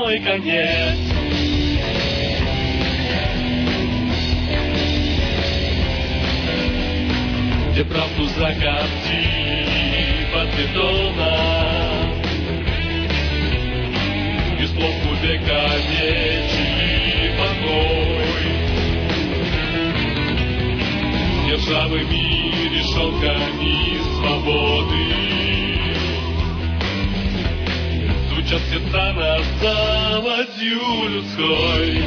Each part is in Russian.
мой конец. Где правду закоптили под бетоном, и слов увековечили покой. Где ржавыми решетками свободы стучат сердца над заводью людской.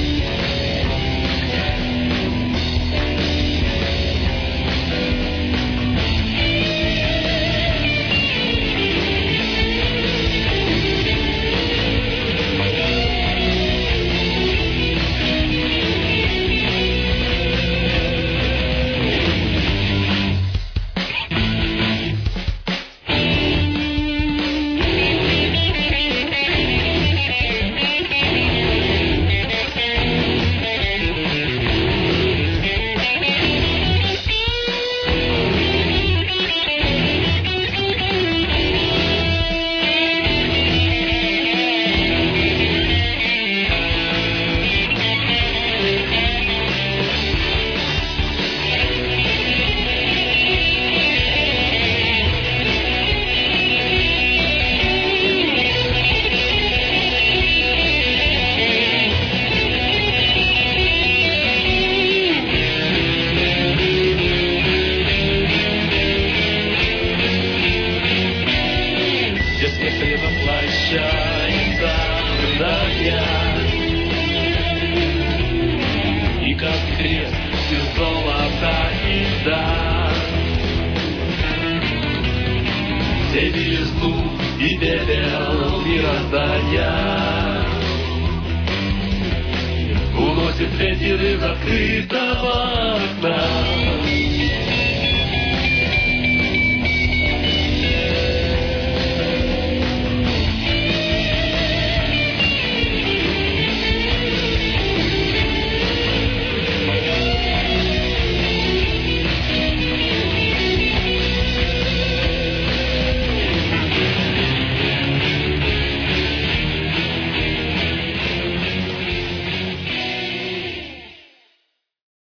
Воплощается страдания, и как крест из золота и льда все белизну и пепел мироздания уносит ветер из открытого окна.